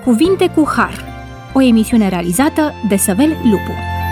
Cuvinte cu Har, o emisiune realizată de Săvel Lupu.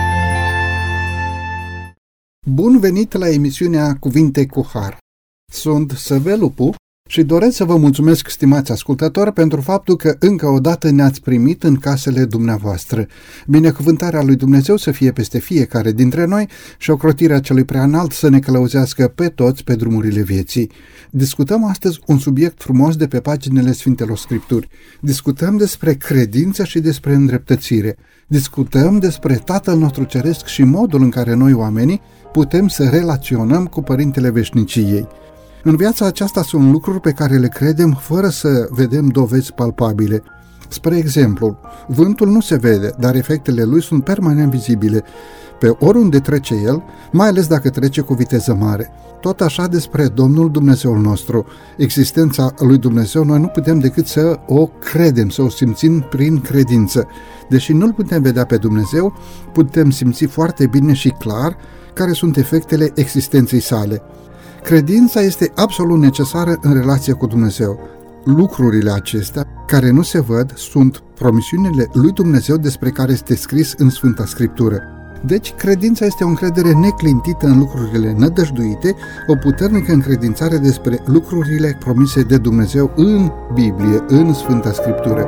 Bun venit la emisiunea Cuvinte cu Har. Sunt Săvel Lupu și doresc să vă mulțumesc, stimați ascultători, pentru faptul că încă o dată ne-ați primit în casele dumneavoastră. Binecuvântarea lui Dumnezeu să fie peste fiecare dintre noi și ocrotirea celui preanalt să ne călăuzească pe toți pe drumurile vieții. Discutăm astăzi un subiect frumos de pe paginile Sfintelor Scripturi. Discutăm despre credință și despre îndreptățire. Discutăm despre Tatăl nostru Ceresc și modul în care noi, oamenii, putem să relaționăm cu Părintele Veșniciei. În viața aceasta sunt lucruri pe care le credem fără să vedem dovezi palpabile. Spre exemplu, vântul nu se vede, dar efectele lui sunt permanent vizibile pe oriunde trece el, mai ales dacă trece cu viteză mare. Tot așa despre Domnul Dumnezeul nostru. Existența lui Dumnezeu noi nu putem decât să o credem, să o simțim prin credință. Deși nu-L putem vedea pe Dumnezeu, putem simți foarte bine și clar care sunt efectele existenței sale. Credința este absolut necesară în relație cu Dumnezeu. Lucrurile acestea, care nu se văd, sunt promisiunile lui Dumnezeu despre care este scris în Sfânta Scriptură. Deci, credința este o încredere neclintită în lucrurile nădăjduite, o puternică încredințare despre lucrurile promise de Dumnezeu în Biblie, în Sfânta Scriptură.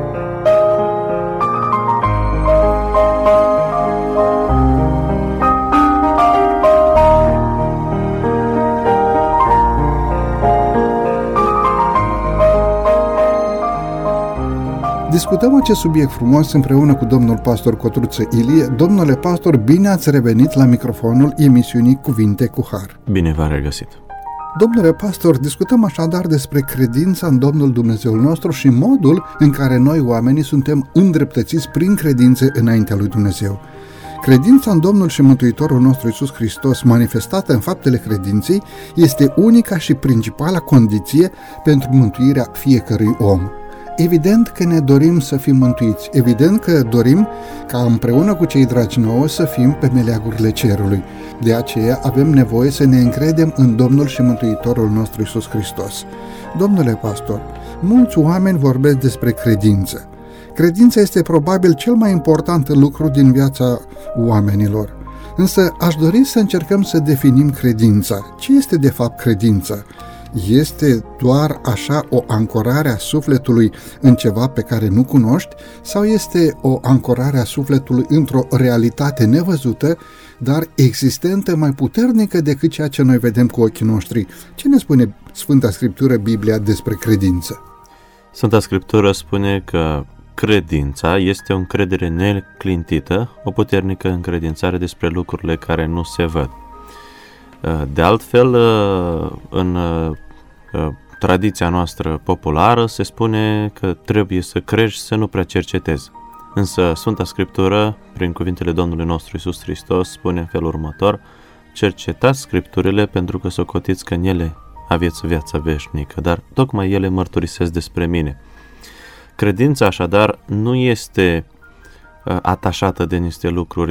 Discutăm acest subiect frumos împreună cu domnul pastor Cotruță Ilie. Domnule pastor, bine ați revenit la microfonul emisiunii Cuvinte cu Har. Bine v-am regăsit. Domnule pastor, discutăm așadar despre credința în Domnul Dumnezeul nostru și modul în care noi, oamenii, suntem îndreptățiți prin credință înaintea lui Dumnezeu. Credința în Domnul și Mântuitorul nostru Iisus Hristos, manifestată în faptele credinței, este unica și principala condiție pentru mântuirea fiecărui om. Evident că ne dorim să fim mântuiți, evident că dorim ca împreună cu cei dragi nouă să fim pe meleagurile cerului. De aceea avem nevoie să ne încredem în Domnul și Mântuitorul nostru Iisus Hristos. Domnule pastor, mulți oameni vorbesc despre credință. Credința este probabil cel mai important lucru din viața oamenilor. Însă aș dori să încercăm să definim credința. Ce este de fapt credința? Este doar așa o ancorare a sufletului în ceva pe care nu cunoști sau este o ancorare a sufletului într-o realitate nevăzută, dar existentă, mai puternică decât ceea ce noi vedem cu ochii noștri? Ce ne spune Sfânta Scriptură, Biblia, despre credință? Sfânta Scriptură spune că credința este o încredere neclintită, o puternică încredințare despre lucrurile care nu se văd. De altfel, în tradiția noastră populară se spune că trebuie să crezi, să nu prea cercetezi. Însă Sfânta Scriptură, prin cuvintele Domnului nostru Iisus Hristos, spune în felul următor: cercetați Scripturile pentru că socotiți că în ele aveți viața veșnică, dar tocmai ele mărturisesc despre mine. Credința așadar nu este atașată de niște lucruri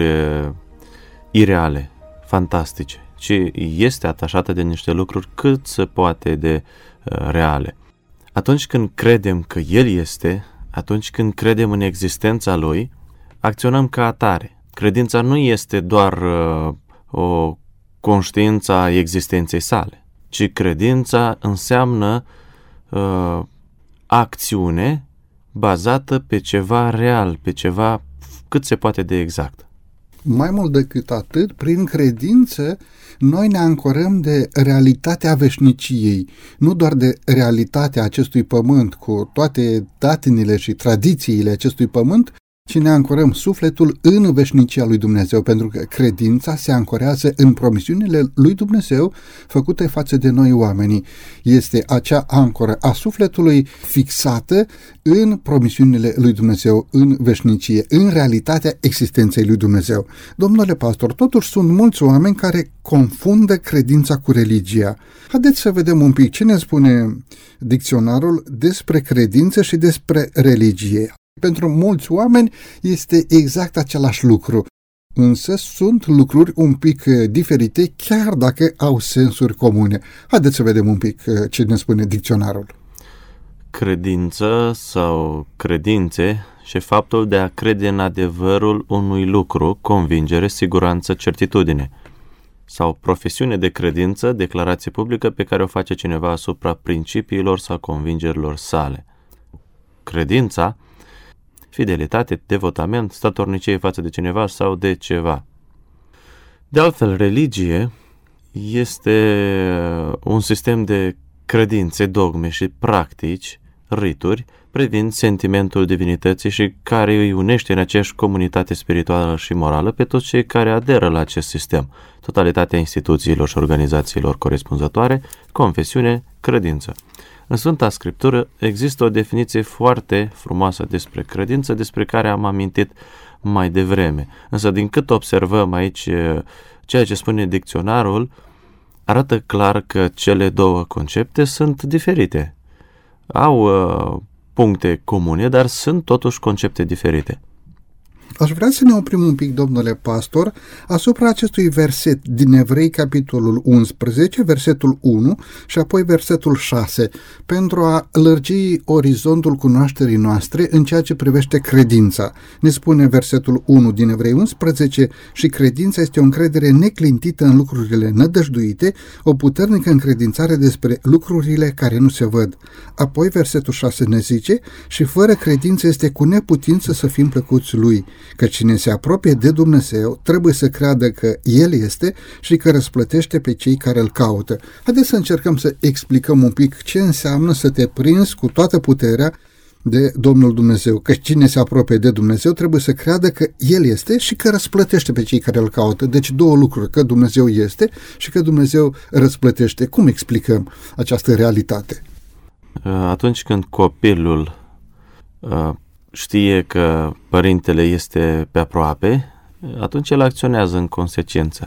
ireale, fantastice, ci este atașată de niște lucruri cât se poate de reale. Atunci când credem că El este, atunci când credem în existența Lui, acționăm ca atare. Credința nu este doar o conștiință a existenței sale, ci credința înseamnă acțiune bazată pe ceva real, pe ceva cât se poate de exact. Mai mult decât atât, prin credință, noi ne ancorăm de realitatea veșniciei, nu doar de realitatea acestui pământ, cu toate datinile și tradițiile acestui pământ, ci ne ancorăm sufletul în veșnicia lui Dumnezeu, pentru că credința se ancorează în promisiunile lui Dumnezeu făcute față de noi oamenii. Este acea ancoră a sufletului fixată în promisiunile lui Dumnezeu, în veșnicie, în realitatea existenței lui Dumnezeu. Domnule pastor, totuși sunt mulți oameni care confundă credința cu religia. Haideți să vedem un pic ce ne spune dicționarul despre credință și despre religie. Pentru mulți oameni este exact același lucru, însă sunt lucruri un pic diferite, chiar dacă au sensuri comune. Haideți să vedem un pic ce ne spune dicționarul. Credință sau credințe și faptul de a crede în adevărul unui lucru, convingere, siguranță, certitudine, sau profesiune de credință, declarație publică pe care o face cineva asupra principiilor sau convingerilor sale. Credința, fidelitate, devotament, statornicie față de cineva sau de ceva. De altfel, religie este un sistem de credințe, dogme și practici, rituri, privind sentimentul divinității și care îi unește în aceeași comunitate spirituală și morală pe toți cei care aderă la acest sistem, totalitatea instituțiilor și organizațiilor corespunzătoare, confesiune, credință. În Sfânta Scriptură există o definiție foarte frumoasă despre credință, despre care am amintit mai devreme. Însă, din cât observăm aici, ceea ce spune dicționarul arată clar că cele două concepte sunt diferite. Au puncte comune, dar sunt totuși concepte diferite. Aș vrea să ne oprim un pic, domnule pastor, asupra acestui verset din Evrei, capitolul 11, versetul 1 și apoi versetul 6, pentru a lărgi orizontul cunoașterii noastre în ceea ce privește credința. Ne spune versetul 1 din Evrei 11: și credința este o încredere neclintită în lucrurile nădăjduite, o puternică încredințare despre lucrurile care nu se văd. Apoi versetul 6 ne zice: și fără credință este cu neputință să fim plăcuți lui, că cine se apropie de Dumnezeu trebuie să creadă că El este și că răsplătește pe cei care îl caută. Haideți să încercăm să explicăm un pic ce înseamnă să te prinzi cu toată puterea de Domnul Dumnezeu, că cine se apropie de Dumnezeu trebuie să creadă că El este și că răsplătește pe cei care îl caută. Deci două lucruri, că Dumnezeu este și că Dumnezeu răsplătește. Cum explicăm această realitate? Atunci când copilul știe că părintele este pe aproape, atunci el acționează în consecință.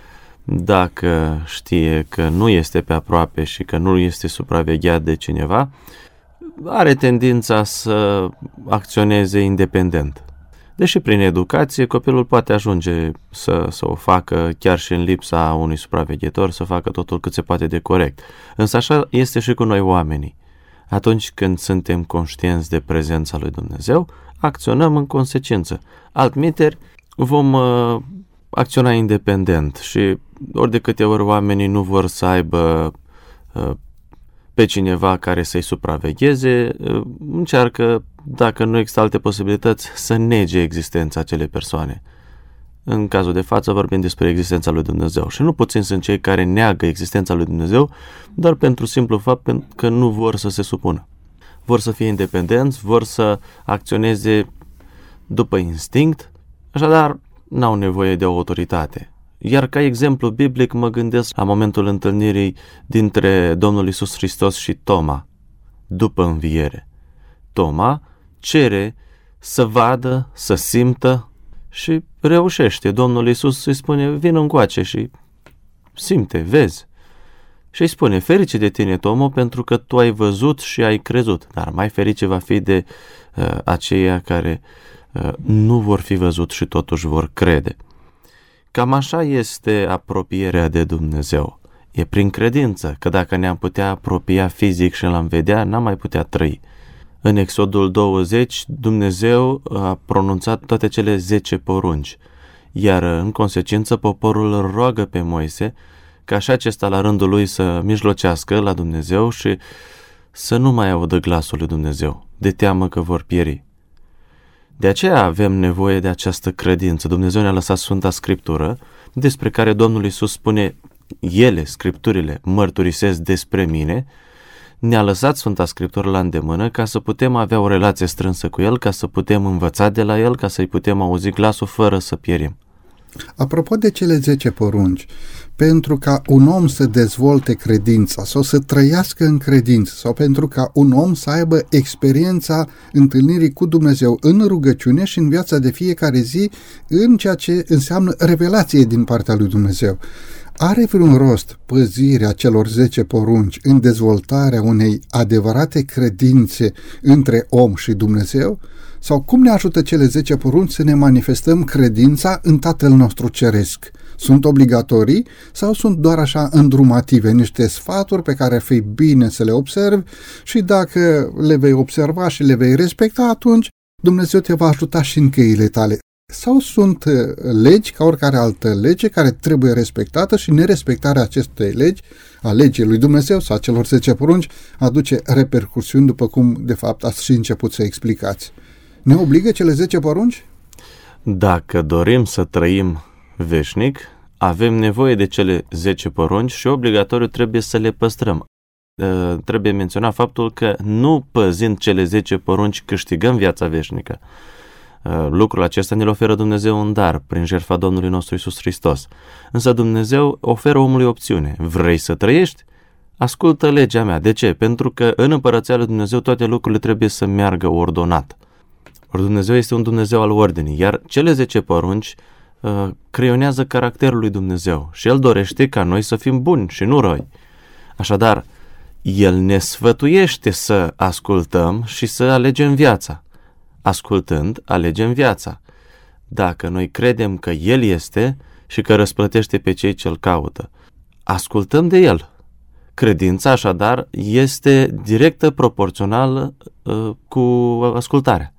Dacă știe că nu este pe aproape și că nu este supravegheat de cineva, are tendința să acționeze independent. Deși prin educație copilul poate ajunge să o facă chiar și în lipsa unui supraveghetor, să facă totul cât se poate de corect. Însă așa este și cu noi oamenii. Atunci când suntem conștienți de prezența lui Dumnezeu, acționăm în consecință. Altminteri, vom acționa independent și ori de câte ori oamenii nu vor să aibă pe cineva care să-i supravegheze, încearcă, dacă nu există alte posibilități, să nege existența acelei persoane. În cazul de față vorbim despre existența lui Dumnezeu și nu puțin sunt cei care neagă existența lui Dumnezeu doar pentru simplu fapt că nu vor să se supună. Vor să fie independenți, vor să acționeze după instinct, așadar n-au nevoie de o autoritate. Iar ca exemplu biblic mă gândesc la momentul întâlnirii dintre Domnul Iisus Hristos și Toma, după înviere. Toma cere să vadă, să simtă și reușește. Domnul Iisus îi spune: vin încoace și simte, vezi. Și îi spune: ferice de tine, Tomo, pentru că tu ai văzut și ai crezut, dar mai ferice va fi de aceia care nu vor fi văzut și totuși vor crede. Cam așa este apropierea de Dumnezeu. E prin credință, că dacă ne-am putea apropia fizic și l-am vedea, n-am mai putea trăi. În Exodul 20, Dumnezeu a pronunțat toate cele 10 porunci, iar în consecință poporul îl roagă pe Moise ca și acesta la rândul lui să mijlocească la Dumnezeu și să nu mai audă glasul lui Dumnezeu, de teamă că vor pieri. De aceea avem nevoie de această credință. Dumnezeu ne-a lăsat Sfânta Scriptură, despre care Domnul Iisus spune: ele, Scripturile, mărturisesc despre mine. Ne-a lăsat Sfânta Scriptură la îndemână ca să putem avea o relație strânsă cu El, ca să putem învăța de la El, ca să-i putem auzi glasul fără să pierim. Apropo de cele 10 porunci, pentru ca un om să dezvolte credința sau să trăiască în credință sau pentru ca un om să aibă experiența întâlnirii cu Dumnezeu în rugăciune și în viața de fiecare zi, în ceea ce înseamnă revelație din partea lui Dumnezeu, are vreun rost păzirea celor 10 porunci în dezvoltarea unei adevărate credințe între om și Dumnezeu? Sau cum ne ajută cele 10 porunci să ne manifestăm credința în Tatăl nostru Ceresc? Sunt obligatorii sau sunt doar așa îndrumative, niște sfaturi pe care ar fi bine să le observi și dacă le vei observa și le vei respecta, atunci Dumnezeu te va ajuta și în căile tale. Sau sunt legi ca oricare altă lege care trebuie respectată și nerespectarea acestei legi, a legii lui Dumnezeu sau a celor 10 porunci, aduce repercusiuni, după cum de fapt ați și început să explicați. Ne obligă cele 10 porunci? Dacă dorim să trăim veșnic, avem nevoie de cele 10 porunci și obligatoriu trebuie să le păstrăm. Trebuie menționat faptul că nu păzind cele 10 porunci câștigăm viața veșnică. Lucrul acesta ne-l oferă Dumnezeu un dar prin jertfa Domnului nostru Iisus Hristos. Însă Dumnezeu oferă omului opțiune. Vrei să trăiești? Ascultă legea mea. De ce? Pentru că în Împărăția lui Dumnezeu toate lucrurile trebuie să meargă ordonat. Ori Dumnezeu este un Dumnezeu al ordinii, iar cele 10 porunci creionează caracterul lui Dumnezeu și El dorește ca noi să fim buni și nu răi. Așadar, El ne sfătuiește să ascultăm și să alegem viața. Ascultând, alegem viața. Dacă noi credem că El este și că răsplătește pe cei ce-L caută, ascultăm de El. Credința, așadar, este directă proporțională cu ascultarea.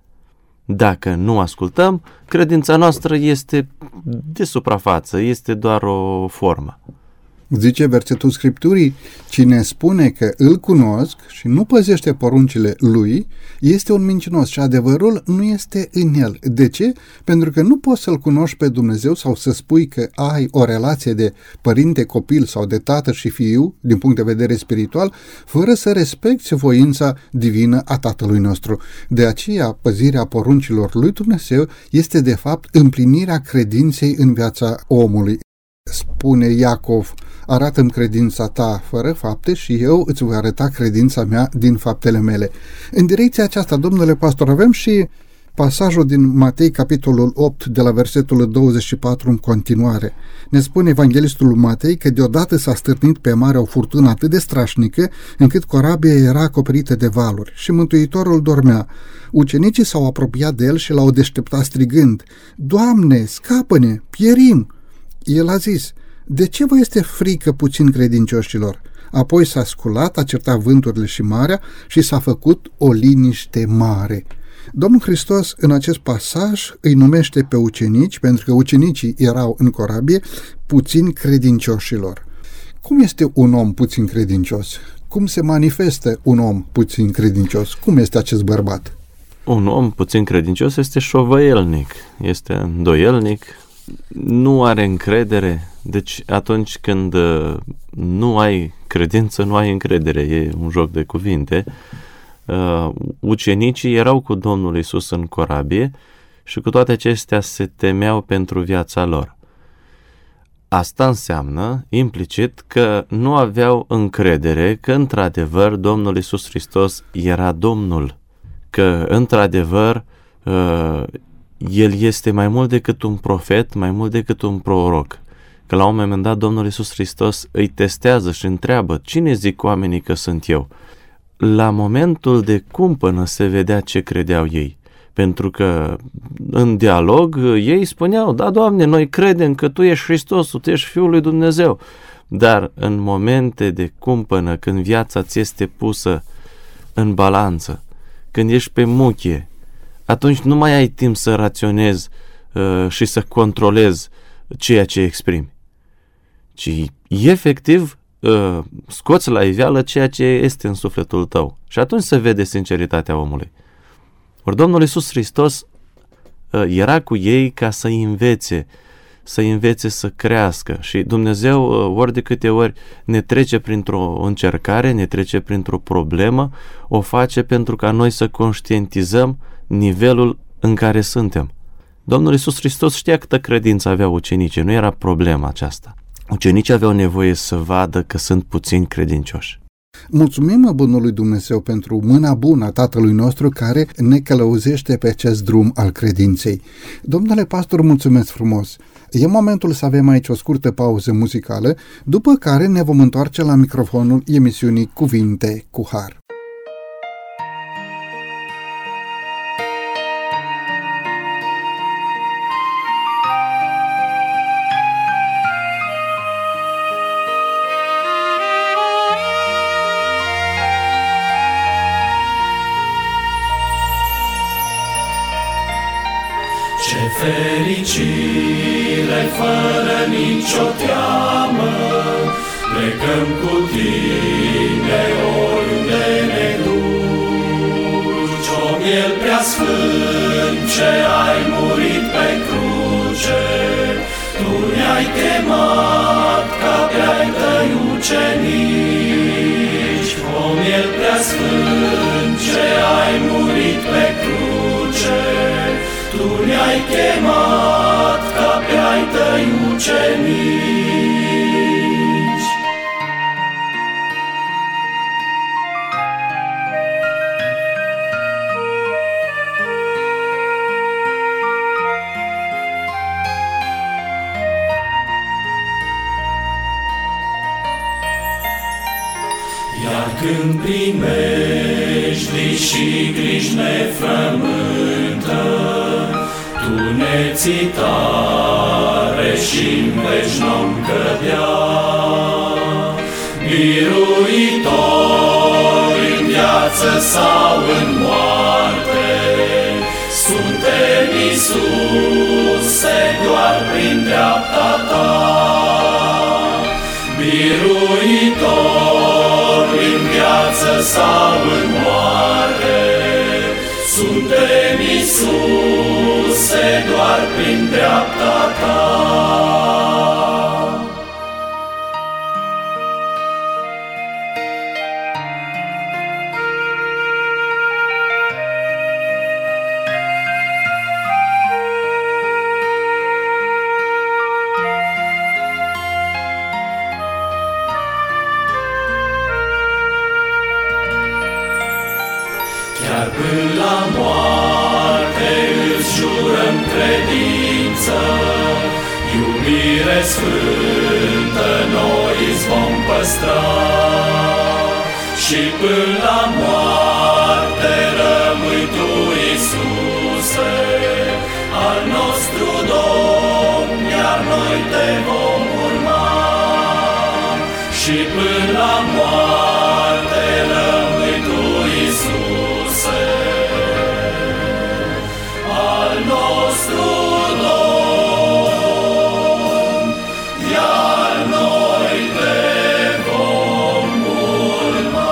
Dacă nu ascultăm, credința noastră este de suprafață, este doar o formă. Zice versetul Scripturii, cine spune că îl cunosc și nu păzește poruncile lui, este un mincinos și adevărul nu este în el. De ce? Pentru că nu poți să-L cunoști pe Dumnezeu sau să spui că ai o relație de părinte-copil sau de tată și fiu, din punct de vedere spiritual, fără să respecti voința divină a Tatălui nostru. De aceea, păzirea poruncilor lui Dumnezeu este de fapt împlinirea credinței în viața omului. Spune Iacov, arată-mi credința ta fără fapte și eu îți voi arăta credința mea din faptele mele. În direcția aceasta, domnule pastor, avem și pasajul din Matei, capitolul 8, de la versetul 24 în continuare. Ne spune evanghelistul Matei că deodată s-a stârnit pe mare o furtună atât de strașnică încât corabia era acoperită de valuri și Mântuitorul dormea. Ucenicii s-au apropiat de el și l-au deșteptat strigând, Doamne, scapă-ne, pierim! El a zis, de ce vă este frică puțin credincioșilor? Apoi s-a sculat, a certat vânturile și marea și s-a făcut o liniște mare. Domnul Hristos în acest pasaj îi numește pe ucenici, pentru că ucenicii erau în corabie, puțin credincioșilor. Cum este un om puțin credincios? Cum se manifestă un om puțin credincios? Cum este acest bărbat? Un om puțin credincios este șovăielnic, este îndoielnic, nu are încredere. Deci atunci când nu ai credință, nu ai încredere. E un joc de cuvinte. Ucenicii erau cu Domnul Iisus în corabie și cu toate acestea se temeau pentru viața lor. Asta înseamnă, implicit, că nu aveau încredere că, într-adevăr, Domnul Iisus Hristos era Domnul. Că, într-adevăr, El este mai mult decât un profet, mai mult decât un proroc. Că la un moment dat Domnul Iisus Hristos îi testează și întreabă, cine zic oamenii că sunt eu? La momentul de cumpănă se vedea ce credeau ei. Pentru că în dialog ei spuneau, da, Doamne, noi credem că Tu ești Hristosul, Tu ești Fiul lui Dumnezeu. Dar în momente de cumpănă, când viața ți este pusă în balanță, când ești pe muchie, atunci nu mai ai timp să raționezi și să controlezi ceea ce exprimi, ci efectiv scoți la iveală ceea ce este în sufletul tău și atunci se vede sinceritatea omului. Ori Domnul Iisus Hristos era cu ei ca să-i învețe să crească și Dumnezeu ori de câte ori ne trece printr-o încercare, ne trece printr-o problemă, o face pentru ca noi să conștientizăm nivelul în care suntem. Domnul Iisus Hristos știa câtă credință aveau ucenicii, nu era problema aceasta. Ucenicii aveau nevoie să vadă că sunt puțini credincioși. Mulțumim Bunului Dumnezeu pentru mâna bună a Tatălui nostru care ne călăuzește pe acest drum al credinței. Domnule pastor, mulțumesc frumos! E momentul să avem aici o scurtă pauză muzicală, după care ne vom întoarce la microfonul emisiunii Cuvinte cu Har. Ce fericire fără nicio teamă, plecăm cu tine oriunde ne duci. O miel prea sfânt ce ai murit pe cruce, tu ne-ai chemat ca pe-ai tăi ucenici. O miel prea sfânt ce ai murit pe cruce, tu ne-ai chemat ca pe-ai tăi ucenici. Iar când primești și griji ne frământă, tu ne ții tare și-n veci n-om cădea. Biruitor în viață sau în moarte, suntem Iisuse doar prin dreapta ta. Biruitor în viață sau în moarte, suntem Iisuse doar prin dreapta ta. Chiar până la moarte îți jurăm credință, iubire sfântă noi îți vom păstra. Și până la moarte rămâi tu, Iisuse, al nostru Domn, iar noi te vom urma. Și până la moarte rămâi tu, Iisuse, al nostru Domn, iar noi te vom urma.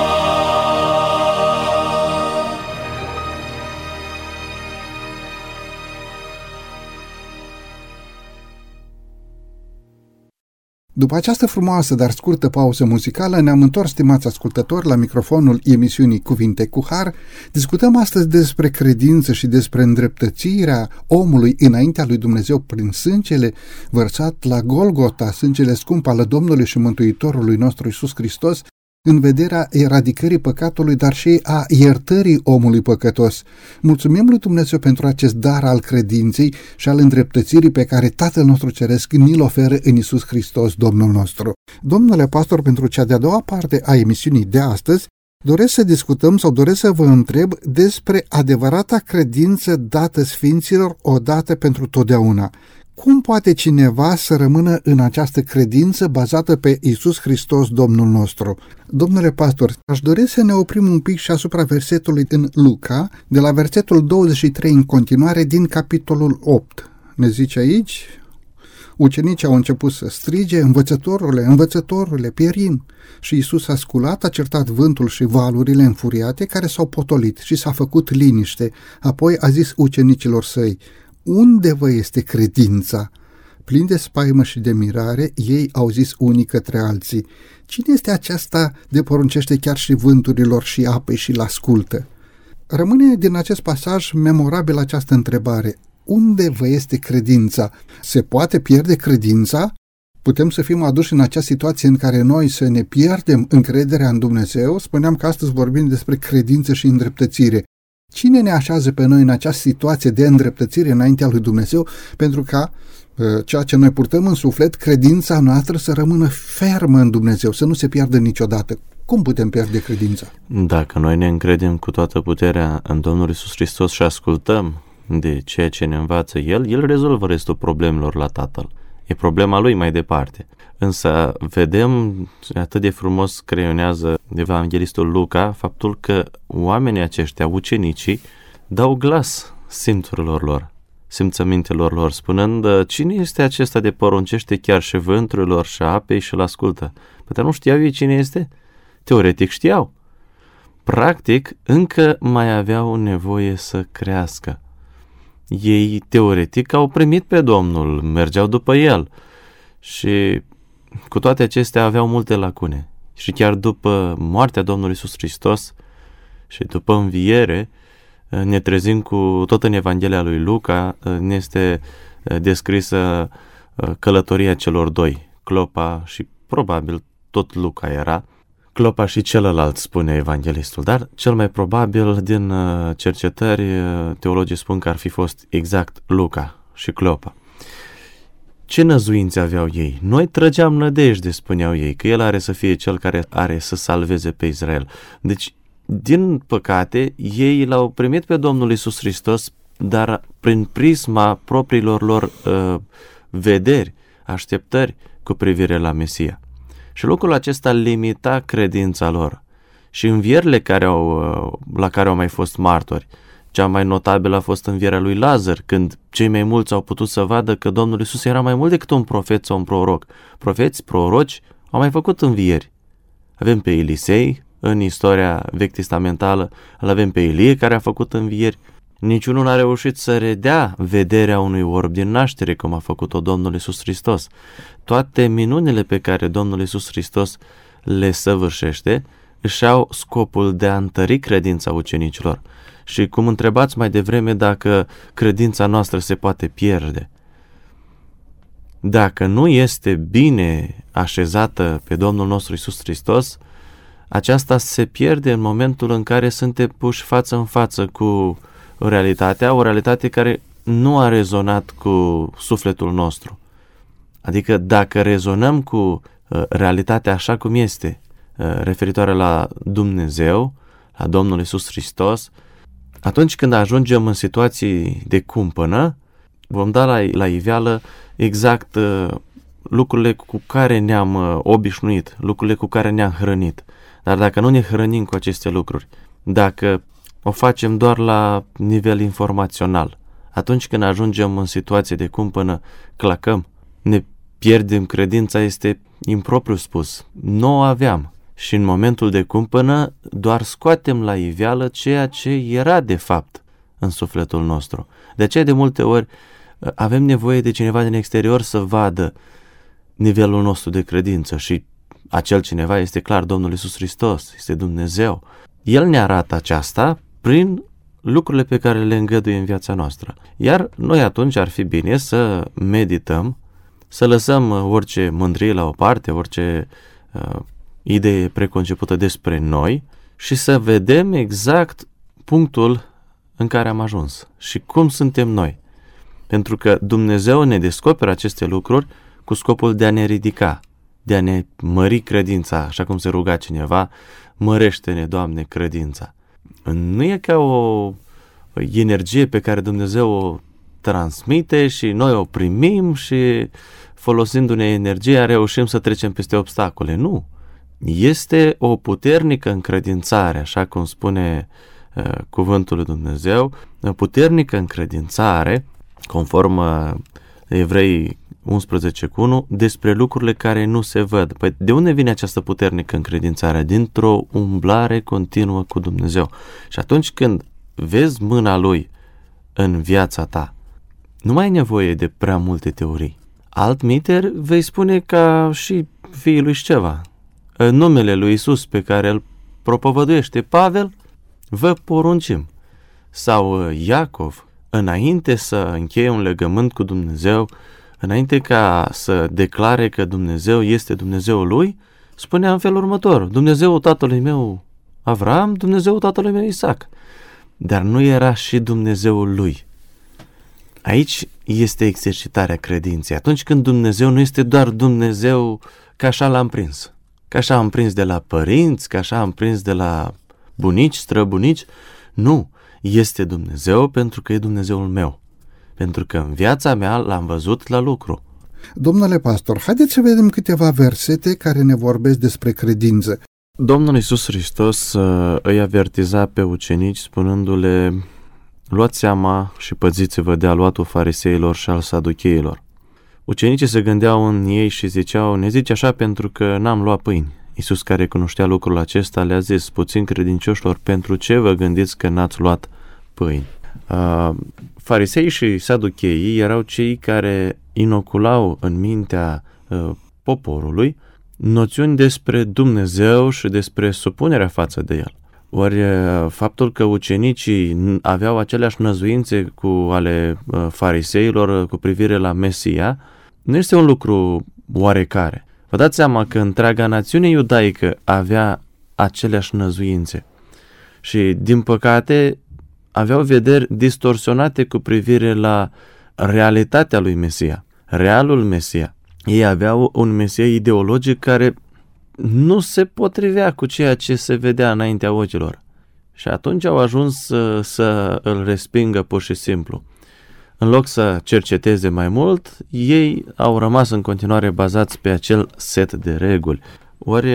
După această frumoasă, dar scurtă pauză muzicală, ne-am întors, stimați ascultători, la microfonul emisiunii Cuvinte cu Har. Discutăm astăzi despre credință și despre îndreptățirea omului înaintea lui Dumnezeu prin sângele vărsat la Golgota, sângele scump al Domnului și Mântuitorului nostru Iisus Hristos, în vederea eradicării păcatului, dar și a iertării omului păcătos. Mulțumim lui Dumnezeu pentru acest dar al credinței și al îndreptățirii pe care Tatăl nostru Ceresc ni-l oferă în Iisus Hristos, Domnul nostru. Domnule pastor, pentru cea de-a doua parte a emisiunii de astăzi, doresc să discutăm sau doresc să vă întreb despre adevărata credință dată sfinților odată pentru totdeauna. Cum poate cineva să rămână în această credință bazată pe Iisus Hristos, Domnul nostru? Domnule pastor, aș dori să ne oprim un pic și asupra versetului în Luca, de la versetul 23 în continuare din capitolul 8. Ne zice aici: ucenicii au început să strige: învățătorule, învățătorule, pierim! Și Iisus a sculat, a certat vântul și valurile înfuriate care s-au potolit și s-a făcut liniște. Apoi a zis ucenicilor săi: unde vă este credința? Plini de spaimă și de mirare, ei au zis unii către alții: cine este aceasta de poruncește chiar și vânturilor și apei și l-ascultă? Rămâne din acest pasaj memorabil această întrebare: unde vă este credința? Se poate pierde credința? Putem să fim aduși în acea situație în care noi să ne pierdem încrederea în Dumnezeu? Spuneam că astăzi vorbim despre credință și îndreptățire. Cine ne așează pe noi în această situație de îndreptățire înaintea lui Dumnezeu pentru ca ceea ce noi purtăm în suflet, credința noastră, să rămână fermă în Dumnezeu, să nu se piardă niciodată? Cum putem pierde credința? Dacă noi ne încredem cu toată puterea în Domnul Iisus Hristos și ascultăm de ceea ce ne învață El rezolvă restul problemelor la Tatăl. E problema Lui mai departe. Însă vedem, atât de frumos creionează evanghelistul Luca, faptul că oamenii aceștia, ucenicii, dau glas simțurilor lor. simțămintelor lor, spunând: cine este acesta de poruncește chiar și vânturilor și apei și-l ascultă? Păi nu știau ei cine este? Teoretic știau. Practic, încă mai aveau nevoie să crească. Ei, teoretic, au primit pe Domnul, mergeau după El și cu toate acestea aveau multe lacune. Și chiar după moartea Domnului Iisus Hristos și după înviere, ne trezim cu tot în Evanghelia lui Luca, ne este descrisă călătoria celor doi, Clopa și probabil tot Luca era, Clopa și celălalt, spune evanghelistul, dar cel mai probabil din cercetări teologii spun că ar fi fost exact Luca și Clopa. Ce năzuințe aveau ei? Noi trăgeam nădejde, spuneau ei, că El are să fie Cel care are să salveze pe Israel. Deci, din păcate, ei L-au primit pe Domnul Iisus Hristos, dar prin prisma propriilor lor vederi, așteptări cu privire la Mesia. Și lucrul acesta limita credința lor. Și învierile la care au mai fost martori, cea mai notabilă a fost învierea lui Lazar, când cei mai mulți au putut să vadă că Domnul Iisus era mai mult decât un profet sau un proroc. Profeți, proroci au mai făcut învieri. Avem pe Elisei în istoria vechi testamentală, îl avem pe Ilie care a făcut învieri. Niciunul n-a reușit să redea vederea unui orb din naștere, cum a făcut-o Domnul Iisus Hristos. Toate minunile pe care Domnul Iisus Hristos le săvârșește își au scopul de a întări credința ucenicilor. Și cum întrebați mai devreme dacă credința noastră se poate pierde. Dacă nu este bine așezată pe Domnul nostru Iisus Hristos, aceasta se pierde în momentul în care suntem puși față în față cu realitatea, o realitate care nu a rezonat cu sufletul nostru. Adică dacă rezonăm cu realitatea așa cum este, referitoare la Dumnezeu, la Domnul Iisus Hristos, atunci când ajungem în situații de cumpănă, vom da la iveală exact lucrurile cu care ne-am obișnuit, lucrurile cu care ne-am hrănit. Dar dacă nu ne hrănim cu aceste lucruri, dacă o facem doar la nivel informațional, atunci când ajungem în situație de cumpănă, clacăm, ne pierdem credința, este impropriu spus. Nu o aveam. Și în momentul de cumpănă doar scoatem la iveală ceea ce era de fapt în sufletul nostru. De aceea de multe ori avem nevoie de cineva din exterior să vadă nivelul nostru de credință și acel cineva este clar Domnul Iisus Hristos, este Dumnezeu. El ne arată aceasta prin lucrurile pe care le îngăduie în viața noastră. Iar noi atunci ar fi bine să medităm, să lăsăm orice mândrie la o parte, orice idee preconcepută despre noi și să vedem exact punctul în care am ajuns și cum suntem noi. Pentru că Dumnezeu ne descoperă aceste lucruri cu scopul de a ne ridica, de a ne mări credința, așa cum se ruga cineva, mărește-ne, Doamne, credința. Nu e ca o energie pe care Dumnezeu o transmite și noi o primim și folosindu-ne energia reușim să trecem peste obstacole. Nu. Este o puternică încredințare, așa cum spune cuvântul lui Dumnezeu, o puternică încredințare, conform Evrei 11:1, despre lucrurile care nu se văd. Păi de unde vine această puternică încredințare? Dintr-o umblare continuă cu Dumnezeu. Și atunci când vezi mâna Lui în viața ta, nu mai ai nevoie de prea multe teorii. Altminteri vei spune ca și fiul lui Sceva, în numele lui Iisus pe care îl propovăduiește Pavel, vă poruncim. Sau Iacov, înainte să încheie un legământ cu Dumnezeu, înainte ca să declare că Dumnezeu este Dumnezeul lui, spunea în felul următor: Dumnezeul tatălui meu Avram, Dumnezeul tatălui meu Isaac. Dar nu era și Dumnezeul lui. Aici este exercitarea credinței. Atunci când Dumnezeu nu este doar Dumnezeu că așa l-am prins. Că așa am prins de la părinți, că așa am prins de la bunici, străbunici. Nu, este Dumnezeu pentru că e Dumnezeul meu. Pentru că în viața mea l-am văzut la lucru. Domnule pastor, haideți să vedem câteva versete care ne vorbesc despre credință. Domnul Iisus Hristos îi avertiza pe ucenici spunându-le: luați seama și păziți-vă de aluatul fariseilor și al saducheilor. Ucenicii se gândeau în ei și ziceau, ne zice așa pentru că n-am luat pâini. Iisus, care cunoștea lucrul acesta, le-a zis, puțin credincioșilor, pentru ce vă gândiți că n-ați luat pâini? Farisei și saducheii erau cei care inoculau în mintea poporului noțiuni despre Dumnezeu și despre supunerea față de El. Ori faptul că ucenicii aveau aceleași năzuințe cu ale fariseilor cu privire la Mesia nu este un lucru oarecare. Vă dați seama că întreaga națiune iudaică avea aceleași năzuințe și, din păcate, aveau vederi distorsionate cu privire la realitatea lui Mesia, realul Mesia. Ei aveau un Mesia ideologic care nu se potrivea cu ceea ce se vedea înaintea ochilor. Și atunci au ajuns să îl respingă pur și simplu. În loc să cerceteze mai mult, ei au rămas în continuare bazați pe acel set de reguli. Ori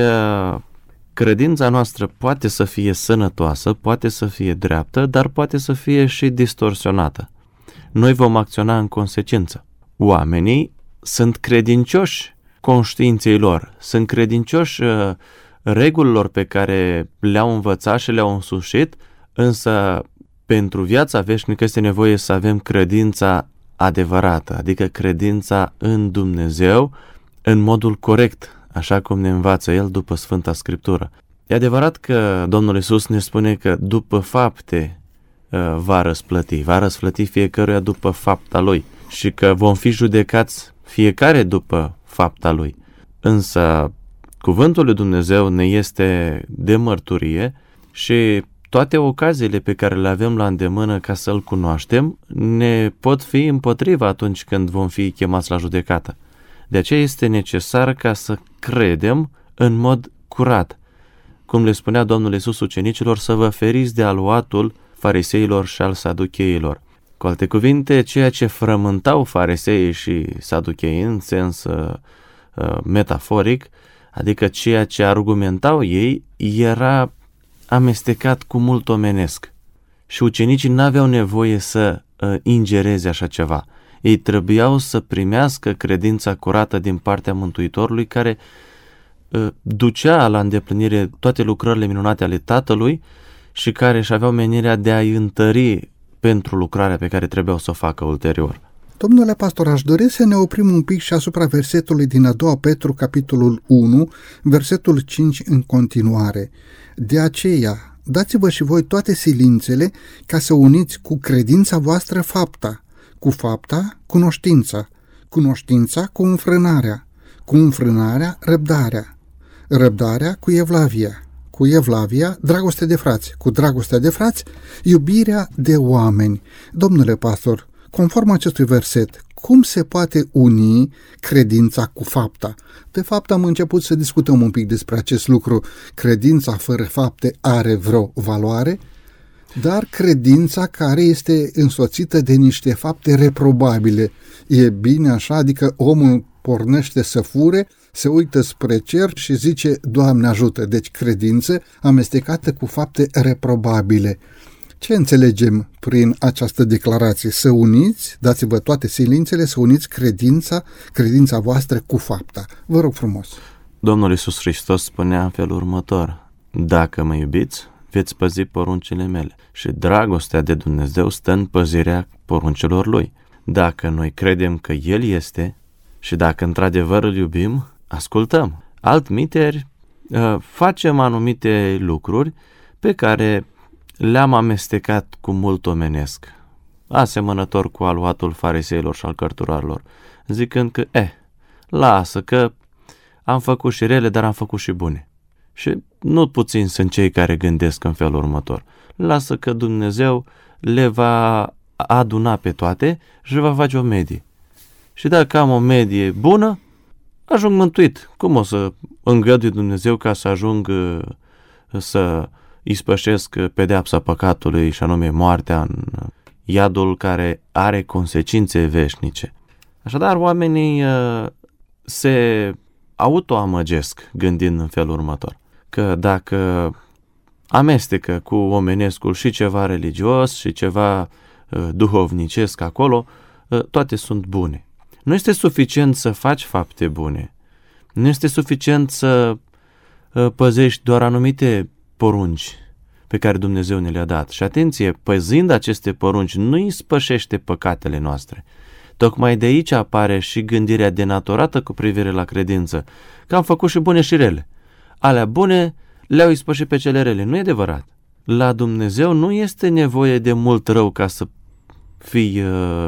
credința noastră poate să fie sănătoasă, poate să fie dreaptă, dar poate să fie și distorsionată. Noi vom acționa în consecință. Oamenii sunt credincioși conștiinței lor, sunt credincioși regulilor pe care le-au învățat și le-au însușit, însă pentru viața veșnică este nevoie să avem credința adevărată, adică credința în Dumnezeu în modul corect, așa cum ne învață El după Sfânta Scriptură. E adevărat că Domnul Iisus ne spune că după fapte va răsplăti fiecăruia după fapta lui și că vom fi judecați fiecare după fapta lui. Însă cuvântul lui Dumnezeu ne este de mărturie și toate ocaziile pe care le avem la îndemână ca să-L cunoaștem ne pot fi împotriva atunci când vom fi chemați la judecată. De aceea este necesar ca să credem în mod curat. Cum le spunea Domnul Iisus ucenicilor, să vă feriți de aluatul fariseilor și al saducheilor. Cu alte cuvinte, ceea ce frământau fariseii și saducheii în sens metaforic, adică ceea ce argumentau ei, era amestecat cu mult omenesc. Și ucenicii n-aveau nevoie să ingereze așa ceva. Ei trebuiau să primească credința curată din partea Mântuitorului, care ducea la îndeplinire toate lucrările minunate ale Tatălui și care își aveau menirea de a-i întări pentru lucrarea pe care trebuiau să o facă ulterior. Domnule pastor, aș dori să ne oprim un pic și asupra versetului din a doua Petru, capitolul 1, versetul 5 în continuare. De aceea, dați-vă și voi toate silințele ca să uniți cu credința voastră fapta, cu fapta cunoștința, cunoștința cu înfrânarea, cu înfrânarea răbdarea, răbdarea cu evlavia, cu evlavia dragoste de frați, cu dragostea de frați iubirea de oameni. Domnule pastor, conform acestui verset, cum se poate uni credința cu fapta? De fapt, am început să discutăm un pic despre acest lucru. Credința fără fapte are vreo valoare? Dar credința care este însoțită de niște fapte reprobabile, e bine așa? Adică omul pornește să fure, se uită spre cer și zice, Doamne ajută, deci credință amestecată cu fapte reprobabile. Ce înțelegem prin această declarație? Să uniți, dați-vă toate silințele, să uniți credința voastră cu fapta. Vă rog frumos. Domnul Iisus Hristos spunea în felul următor, dacă mă iubiți, veți păzi poruncile mele. Și dragostea de Dumnezeu stă în păzirea poruncilor Lui. Dacă noi credem că El este și dacă într-adevăr îl iubim, ascultăm. Altminteri, facem anumite lucruri pe care le-am amestecat cu mult omenesc, asemănător cu aluatul fariseilor și al cărturarilor, zicând că, lasă că am făcut și rele, dar am făcut și bune. Și nu puțin sunt cei care gândesc în felul următor. Lasă că Dumnezeu le va aduna pe toate și va face o medie. Și dacă am o medie bună, ajung mântuit. Cum o să îngădui Dumnezeu ca să ajung să ispășesc pedeapsa păcatului și anume moartea în iadul care are consecințe veșnice? Așadar, oamenii se autoamăgesc gândind în felul următor, că dacă amestecă cu omenescul și ceva religios și ceva duhovnicesc acolo, toate sunt bune. Nu este suficient să faci fapte bune. Nu este suficient să păzești doar anumite porunci pe care Dumnezeu ne le-a dat. Și atenție, păzind aceste porunci, nu îi spășește păcatele noastre. Tocmai de aici apare și gândirea denaturată cu privire la credință, că am făcut și bune și rele. Alea bune le-au ispășit pe cele rele. Nu e adevărat. La Dumnezeu nu este nevoie de mult rău ca să fii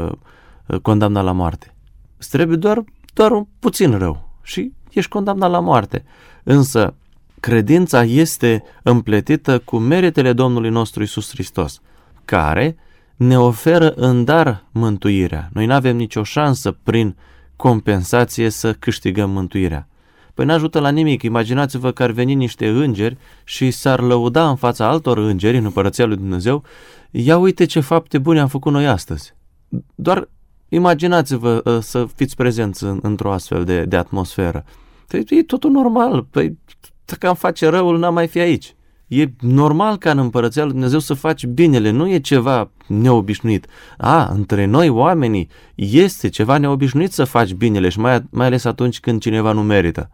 condamnat la moarte. Îți trebuie doar un puțin rău și ești condamnat la moarte. Însă credința este împletită cu meritele Domnului nostru Iisus Hristos, care ne oferă în dar mântuirea. Noi nu avem nicio șansă prin compensație să câștigăm mântuirea. Păi n-ajută la nimic. Imaginați-vă că ar veni niște îngeri și s-ar lăuda în fața altor îngeri în Împărăția lui Dumnezeu. Ia uite ce fapte bune am făcut noi astăzi. Doar imaginați-vă să fiți prezenți într-o astfel de atmosferă. Păi e totul normal. Păi dacă am face răul, n-am mai fi aici. E normal ca în Împărăția lui Dumnezeu să faci binele, nu e ceva neobișnuit. Între noi oamenii este ceva neobișnuit să faci binele și mai ales atunci când cineva nu merită.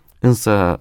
Însă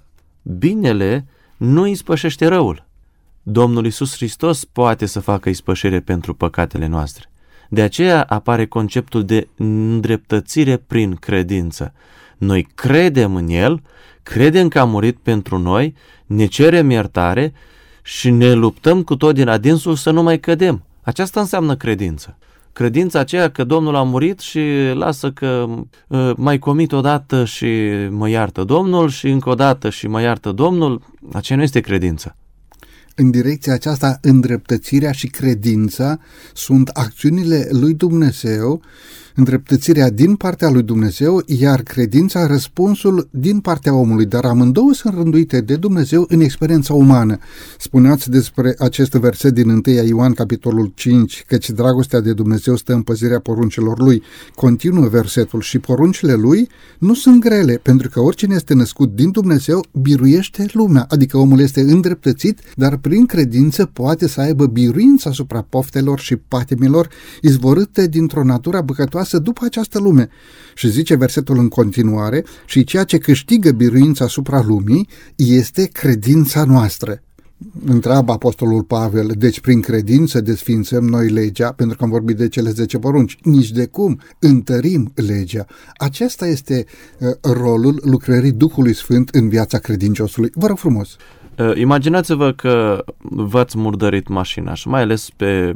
binele nu ispășește răul. Domnul Iisus Hristos poate să facă ispășire pentru păcatele noastre. De aceea apare conceptul de îndreptățire prin credință. Noi credem în El, credem că a murit pentru noi, ne cerem iertare și ne luptăm cu tot din adinsul să nu mai cădem. Aceasta înseamnă credință. Credința aceea că Domnul a murit și lasă că mai comit odată și mă iartă Domnul și încă o dată și mă iartă Domnul, aceea nu este credință. În direcția aceasta, îndreptățirea și credința sunt acțiunile lui Dumnezeu, îndreptățirea din partea lui Dumnezeu, iar credința răspunsul din partea omului, dar amândouă sunt rânduite de Dumnezeu în experiența umană. Spuneați despre acest verset din 1 Ioan, capitolul 5, căci dragostea de Dumnezeu stă în păzirea poruncilor lui. Continuă versetul și poruncile lui nu sunt grele, pentru că oricine este născut din Dumnezeu biruiește lumea, adică omul este îndreptățit, dar prin credință poate să aibă biruință asupra poftelor și patimilor izvorâte dintr-o natură păcătoasă după această lume. Și zice versetul în continuare, și ceea ce câștigă biruința asupra lumii este credința noastră. Întreabă apostolul Pavel, deci prin credință desfințăm noi legea, pentru că am vorbit de cele 10 porunci, nici de cum întărim legea. Acesta este rolul lucrării Duhului Sfânt în viața credinciosului. Vă rog frumos! Imaginați-vă că v-ați murdărit mașina și mai ales pe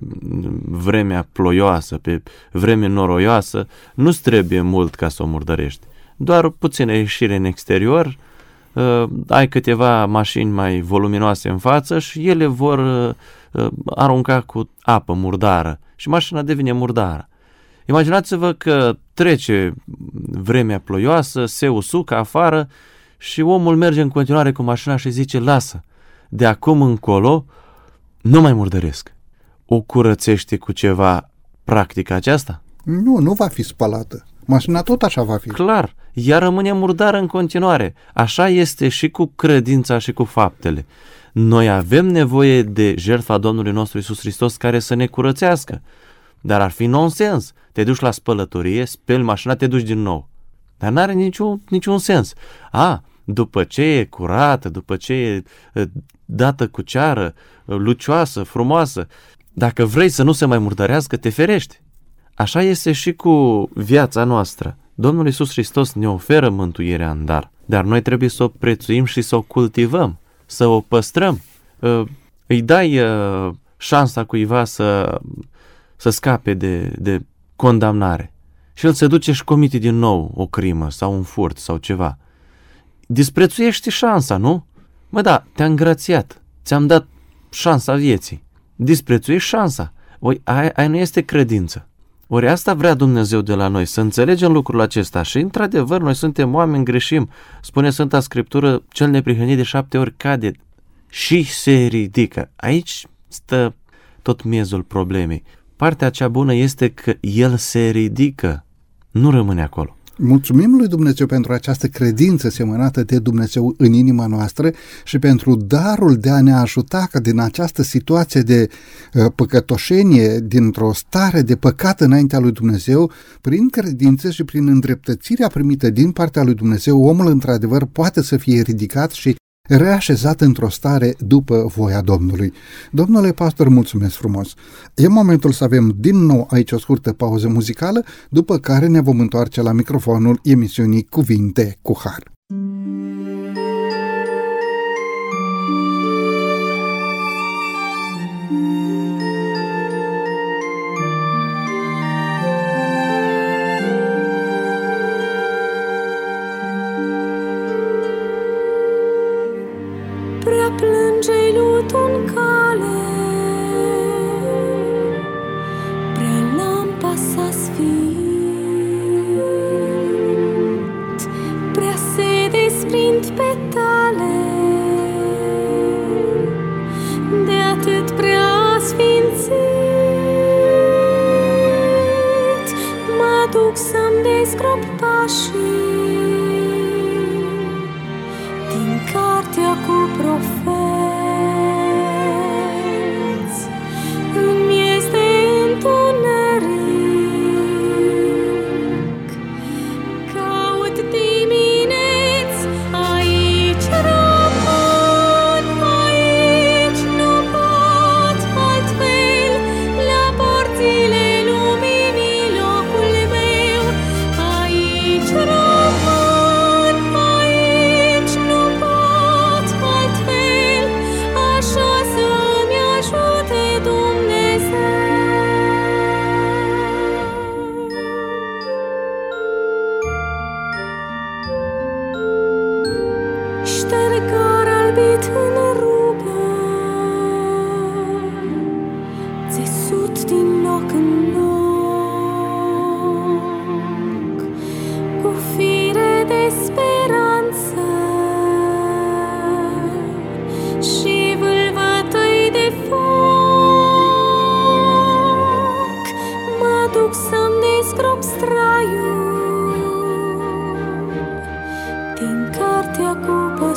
vremea ploioasă, pe vreme noroioasă, nu-ți trebuie mult ca să o murdărești. Doar puțină ieșire în exterior, ai câteva mașini mai voluminoase în față și ele vor arunca cu apă murdară și mașina devine murdară. Imaginați-vă că trece vremea ploioasă, se usucă afară și omul merge în continuare cu mașina și zice, lasă, de acum încolo nu mai murdăresc. O curățește cu ceva practic aceasta? Nu va fi spălată. Mașina tot așa va fi. Clar, ea rămâne murdară în continuare. Așa este și cu credința și cu faptele. Noi avem nevoie de jertfa Domnului nostru Iisus Hristos care să ne curățească. Dar ar fi nonsens. Te duci la spălătorie, speli mașina, te duci din nou. Dar n-are niciun sens. După ce e curată, după ce e dată cu ceară, lucioasă, frumoasă, dacă vrei să nu se mai murdărească, te ferești. Așa este și cu viața noastră. Domnul Iisus Hristos ne oferă mântuirea în dar, dar noi trebuie să o prețuim și să o cultivăm, să o păstrăm. Îi dai șansa cuiva să scape de condamnare și el se duce și comite din nou o crimă sau un furt sau ceva. Disprețuiești șansa, nu? Te-am îngrațiat, ți-am dat șansa vieții. Disprețuiești șansa. Aia nu este credință. Ori asta vrea Dumnezeu de la noi, să înțelegem lucrul acesta. Și într-adevăr, noi suntem oameni, greșim. Spune Sfânta Scriptură, cel neprihănit de 7 ori cade și se ridică. Aici stă tot miezul problemei. Partea cea bună este că el se ridică, nu rămâne acolo. Mulțumim lui Dumnezeu pentru această credință semănată de Dumnezeu în inima noastră și pentru darul de a ne ajuta ca din această situație de păcătoșenie, dintr-o stare de păcat înaintea lui Dumnezeu, prin credință și prin îndreptățirea primită din partea lui Dumnezeu, omul într-adevăr poate să fie ridicat și reașezat într-o stare după voia Domnului. Domnule pastor, mulțumesc frumos! E momentul să avem din nou aici o scurtă pauză muzicală, după care ne vom întoarce la microfonul emisiunii Cuvinte cu Har. Plânge-i lutul în cale, prea lampa s-a sfit, prea se desprind petale, de atât prea sfințit. Mă duc să-mi descrop pașii din cartea cu profeți. Îmi este întuneric, caut dimineți, aici rămân, aici nu pot altfel, la porțile luminii locul meu, aici rămân, aici nu pot altfel, așa să-mi ajute Dumnezeu. Ștergar albit în rugă, țesut din loc în loc, cu fire de speranță și vâlvătăi de foc. Mă duc să-mi descrop straiul din cartea cu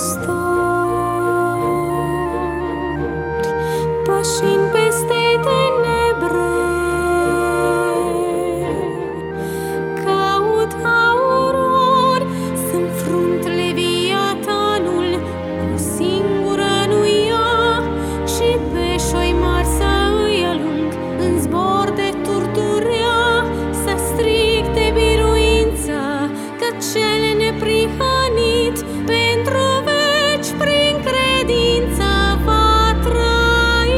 păstori, pășind peste tenebre, caut auror, să-nfrunt leviatanul cu singură nuia și peșoi mari să îi alung în zbor de turturea, să strig de biruință că cel neprihănit pentru veci prin credință va trăi.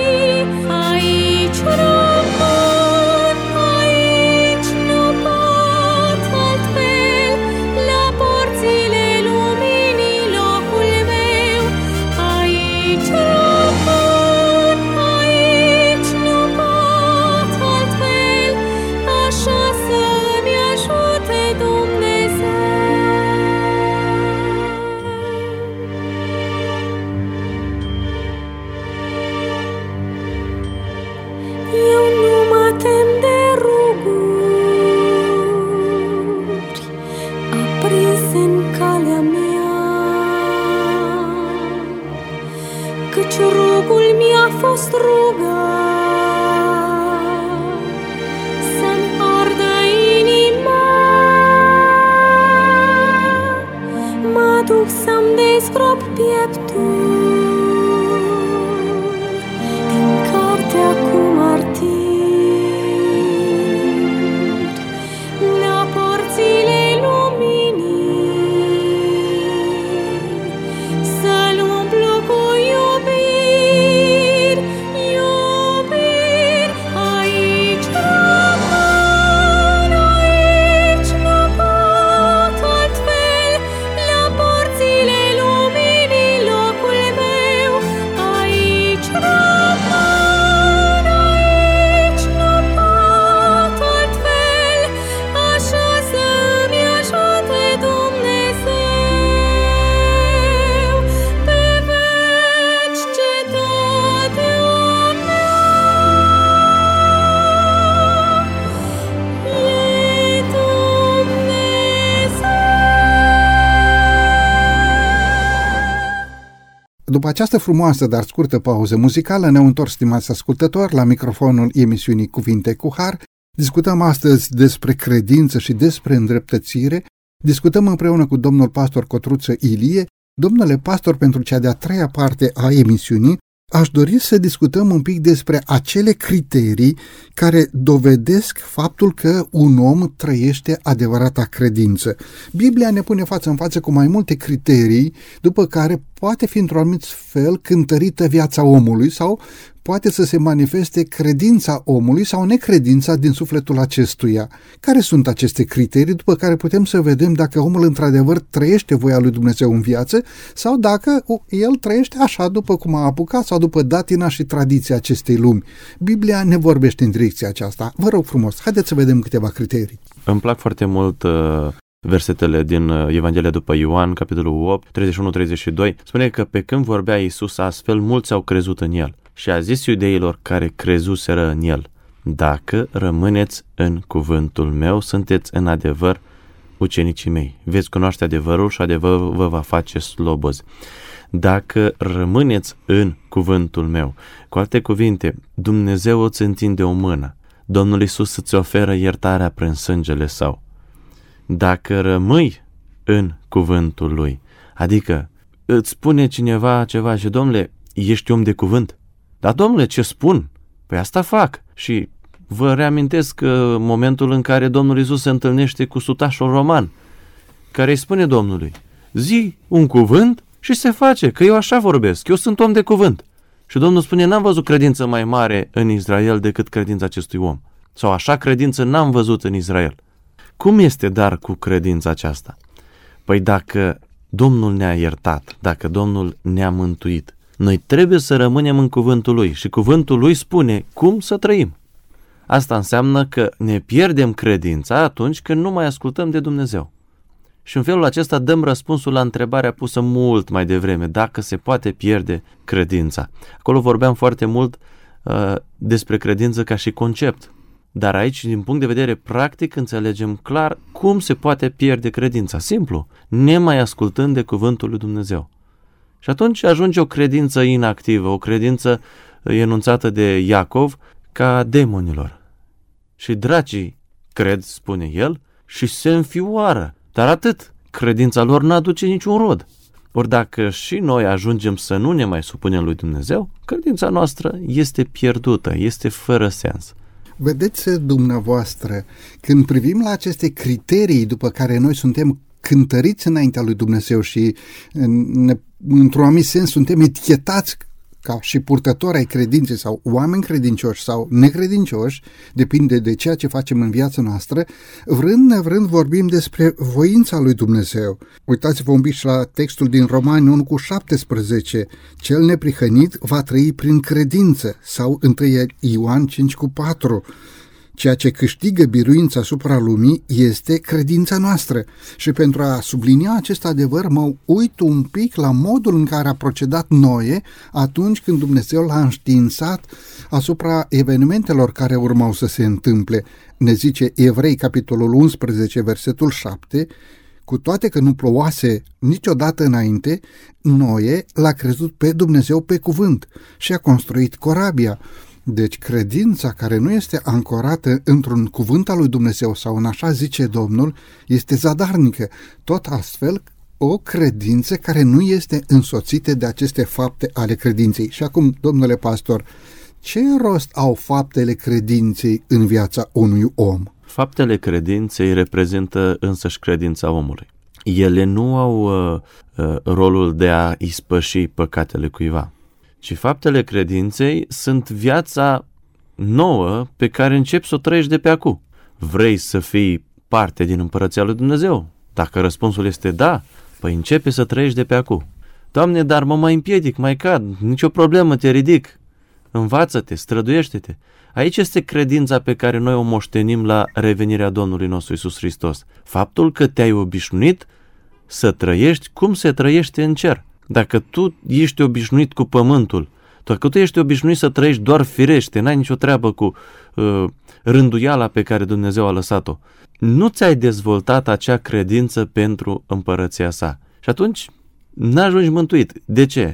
Aici rămân, aici nu pot altfel, la porțile luminii locul meu, aici rămân, aici nu pot altfel, așa să-mi ajute Dumnezeu. Eu nu mă tem de ruguri aprinse în calea mea, căci rugul mi-a fost ruga să-mi ardă inima. Mă duc să-mi descrop pieptul din cartea cu martiri, la porțile luminii, să-l umplu cu iubiri, iubiri. Aici rămân, aici nu pot altfel, la porțile luminii locul După această frumoasă, dar scurtă pauză muzicală, ne-au întors, stimați ascultători, la microfonul emisiunii Cuvinte cu Har. Discutăm astăzi despre credință și despre îndreptățire. Discutăm împreună cu domnul pastor Cotruță Ilie. Domnule pastor, pentru cea de-a treia parte a emisiunii, aș dori să discutăm un pic despre acele criterii care dovedesc faptul că un om trăiește adevărata credință. Biblia ne pune față în față cu mai multe criterii, după care poate fi într-un anumit fel cântărită viața omului sau poate să se manifeste credința omului sau necredința din sufletul acestuia. Care sunt aceste criterii după care putem să vedem dacă omul într-adevăr trăiește voia lui Dumnezeu în viață sau dacă el trăiește așa după cum a apucat sau după datina și tradiția acestei lumi. Biblia ne vorbește în direcția aceasta. Vă rog frumos, haideți să vedem câteva criterii. Îmi plac foarte mult versetele din Evanghelia după Ioan, capitolul 8, 31-32. Spune că pe când vorbea Iisus astfel, mulți au crezut în El. Și a zis iudeilor care crezuseră în El: dacă rămâneți în cuvântul meu, sunteți în adevăr ucenicii mei. Veți cunoaște adevărul și adevărul vă va face slobozi. Dacă rămâneți în cuvântul meu. Cu alte cuvinte, Dumnezeu îți întinde o mână. Domnul Iisus îți oferă iertarea prin sângele Său. Dacă rămâi în cuvântul Lui, adică îți spune cineva ceva și: domnule, ești om de cuvânt. Dar domnule, ce spun? Păi asta fac. Și vă reamintesc momentul în care Domnul Iisus se întâlnește cu sutașul roman, care îi spune Domnului: zi un cuvânt și se face, că eu așa vorbesc, eu sunt om de cuvânt. Și Domnul spune: n-am văzut credință mai mare în Israel decât credința acestui om. Sau așa credință n-am văzut în Israel. Cum este dar cu credința aceasta? Păi dacă Domnul ne-a iertat, dacă Domnul ne-a mântuit, noi trebuie să rămânem în cuvântul Lui și cuvântul Lui spune cum să trăim. Asta înseamnă că ne pierdem credința atunci când nu mai ascultăm de Dumnezeu. Și în felul acesta dăm răspunsul la întrebarea pusă mult mai devreme: dacă se poate pierde credința. Acolo vorbeam foarte mult despre credință ca și concept. Dar aici, din punct de vedere practic, înțelegem clar cum se poate pierde credința. Simplu, nemai ascultând de cuvântul lui Dumnezeu. Și atunci ajunge o credință inactivă, o credință enunțată de Iacov ca demonilor. Și dracii cred, spune el, și se înfioară. Dar atât, credința lor n-aduce niciun rod. Ori dacă și noi ajungem să nu ne mai supunem lui Dumnezeu, credința noastră este pierdută, este fără sens. Vedeți dumneavoastră, când privim la aceste criterii după care noi suntem cântăriți înaintea lui Dumnezeu și într-un anumit sens suntem etichetați ca și purtători ai credinței sau oameni credincioși sau necredincioși, depinde de ceea ce facem în viața noastră, vrând nevrând vorbim despre voința lui Dumnezeu. Uitați-vă un pic și la textul din Romani 1:17. Cel neprihănit va trăi prin credință, sau 1 Ioan 5:4. Ceea ce câștigă biruința asupra lumii este credința noastră. Și pentru a sublinia acest adevăr, mă uit un pic la modul în care a procedat Noe atunci când Dumnezeu l-a înștiințat asupra evenimentelor care urmau să se întâmple. Ne zice Evrei, capitolul 11, versetul 7, cu toate că nu plouase niciodată înainte, Noe l-a crezut pe Dumnezeu pe cuvânt și a construit corabia. Deci credința care nu este ancorată într-un cuvânt al lui Dumnezeu sau în așa zice Domnul este zadarnică. Tot astfel, o credință care nu este însoțită de aceste fapte ale credinței. Și acum, domnule pastor, ce rost au faptele credinței în viața unui om? Faptele credinței reprezintă însăși credința omului. Ele nu au rolul de a ispăși păcatele cuiva, ci faptele credinței sunt viața nouă pe care începi să o trăiești de pe acum. Vrei să fii parte din Împărăția lui Dumnezeu? Dacă răspunsul este da, păi începe să trăiești de pe acum. Doamne, dar mă mai împiedic, mai cad, nicio problemă, te ridic. Învață-te, străduiește-te. Aici este credința pe care noi o moștenim la revenirea Domnului nostru Iisus Hristos. Faptul că te-ai obișnuit să trăiești cum se trăiește în cer. Dacă tu ești obișnuit cu pământul, dacă tu ești obișnuit să trăiești doar firește, n-ai nicio treabă cu rânduiala pe care Dumnezeu a lăsat-o, nu ți-ai dezvoltat acea credință pentru împărăția sa. Și atunci n-ajungi mântuit. De ce?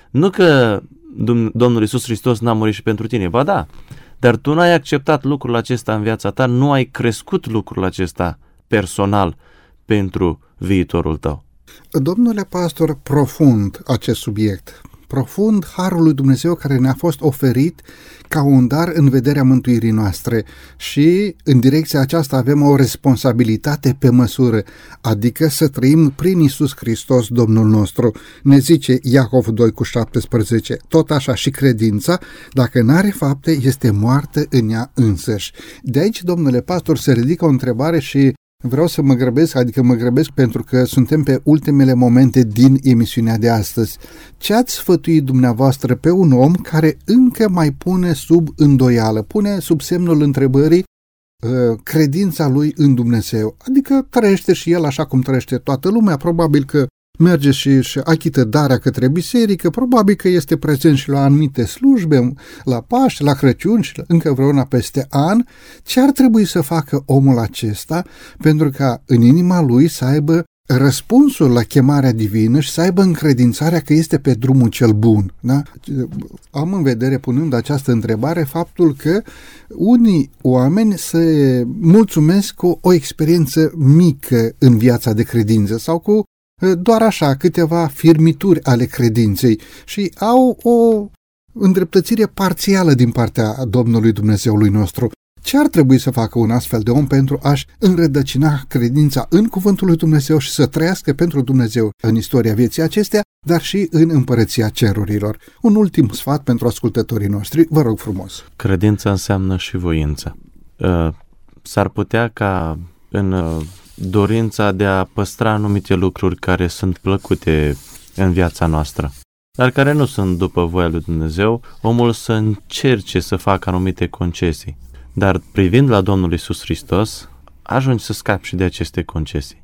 Nu că Domnul Iisus Hristos n-a murit și pentru tine, ba da, dar tu n-ai acceptat lucrul acesta în viața ta, nu ai crescut lucrul acesta personal pentru viitorul tău. Domnule pastor, profund acest subiect, profund harul lui Dumnezeu care ne-a fost oferit ca un dar în vederea mântuirii noastre și în direcția aceasta avem o responsabilitate pe măsură, adică să trăim prin Iisus Hristos Domnul nostru. Ne zice Iacov 2:17, tot așa și credința, dacă n-are fapte, este moartă în ea însăși. De aici, domnule pastor, se ridică o întrebare și vreau să mă grăbesc pentru că suntem pe ultimele momente din emisiunea de astăzi. Ce ați sfătuit dumneavoastră pe un om care încă mai pune sub îndoială, pune sub semnul întrebării credința lui în Dumnezeu? Adică trăiește și el așa cum trăiește toată lumea, probabil că merge și achită darea către biserică, probabil că este prezent și la anumite slujbe, la Paște, la Crăciun și încă vreuna peste an. Ce ar trebui să facă omul acesta pentru ca în inima lui să aibă răspunsul la chemarea divină și să aibă încredințarea că este pe drumul cel bun? Da? Am în vedere, punând această întrebare, faptul că unii oameni se mulțumesc cu o experiență mică în viața de credință sau cu doar așa câteva firmituri ale credinței și au o îndreptățire parțială din partea Domnului Dumnezeului nostru. Ce ar trebui să facă un astfel de om pentru a-și înrădăcina credința în cuvântul lui Dumnezeu și să trăiască pentru Dumnezeu în istoria vieții acestea, dar și în împărăția cerurilor? Un ultim sfat pentru ascultătorii noștri, vă rog frumos. Credința înseamnă și voință. S-ar putea ca în dorința de a păstra anumite lucruri care sunt plăcute în viața noastră, dar care nu sunt după voia lui Dumnezeu, omul să încerce să facă anumite concesii. Dar privind la Domnul Iisus Hristos, ajungi să scapi și de aceste concesii.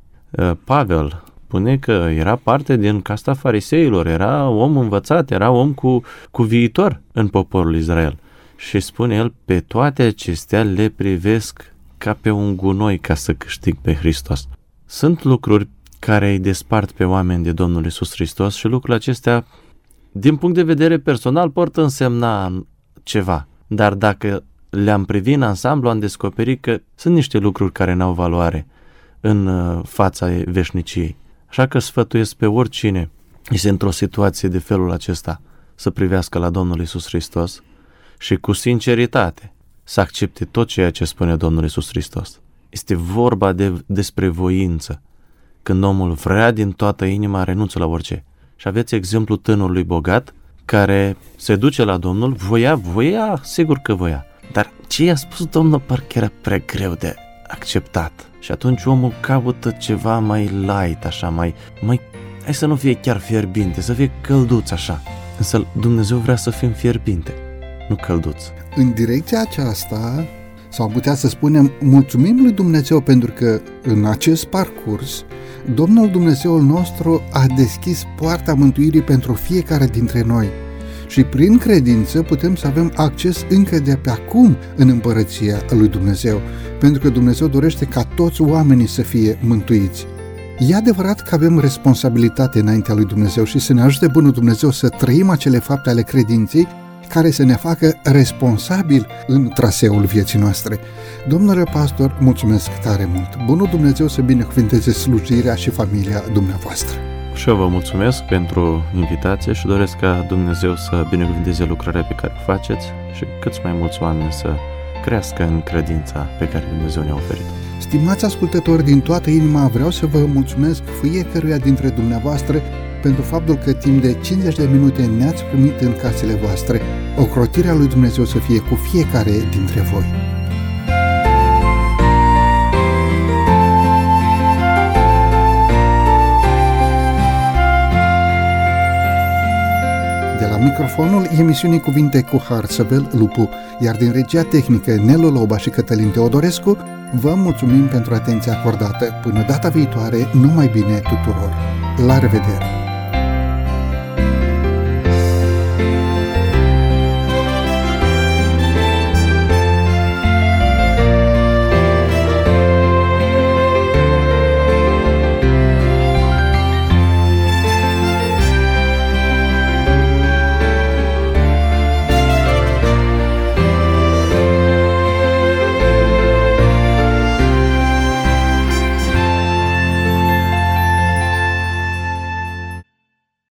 Pavel spune că era parte din casta fariseilor, era om învățat, era om cu viitor în poporul Israel. Și spune el, pe toate acestea le privesc ca pe un gunoi ca să câștig pe Hristos. Sunt lucruri care îi despart pe oameni de Domnul Iisus Hristos și lucrurile acestea, din punct de vedere personal, pot însemna ceva. Dar dacă le-am privit în ansamblu, am descoperit că sunt niște lucruri care n-au valoare în fața veșniciei. Așa că sfătuiesc pe oricine este într-o situație de felul acesta să privească la Domnul Iisus Hristos și cu sinceritate să accepte tot ceea ce spune Domnul Iisus Hristos. Este vorba despre voință. Când omul vrea din toată inima, renunță la orice. Și aveți exemplu tânărului bogat care se duce la Domnul, voia, sigur că voia. Dar ce i-a spus Domnul parcă era prea greu de acceptat. Și atunci omul caută ceva mai light, așa, mai hai să nu fie chiar fierbinte, să fie călduț așa. Însă Dumnezeu vrea să fim fierbinte, nu călduț. În direcția aceasta, sau putea să spunem, mulțumim lui Dumnezeu pentru că în acest parcurs Domnul Dumnezeul nostru a deschis poarta mântuirii pentru fiecare dintre noi și prin credință putem să avem acces încă de pe acum în împărăția lui Dumnezeu, pentru că Dumnezeu dorește ca toți oamenii să fie mântuiți. E adevărat că avem responsabilitate înaintea lui Dumnezeu și să ne ajute bunul Dumnezeu să trăim acele fapte ale credinței care să ne facă responsabili în traseul vieții noastre. Domnule pastor, mulțumesc tare mult! Bunul Dumnezeu să binecuvânteze slujirea și familia dumneavoastră! Și eu vă mulțumesc pentru invitație și doresc ca Dumnezeu să binecuvânteze lucrarea pe care o faceți și câți mai mulți oameni să crească în credința pe care Dumnezeu ne-a oferit. Stimați ascultători, din toată inima vreau să vă mulțumesc fiecăruia dintre dumneavoastră pentru faptul că timp de 50 de minute ne-ați primit în casele voastre. Ocrotirea lui Dumnezeu să fie cu fiecare dintre voi. De la microfonul emisiunii Cuvinte cu Har, Săvel Lupu, iar din regia tehnică Nelu Loba și Cătălin Teodorescu, vă mulțumim pentru atenția acordată. Până data viitoare, numai bine tuturor! La revedere!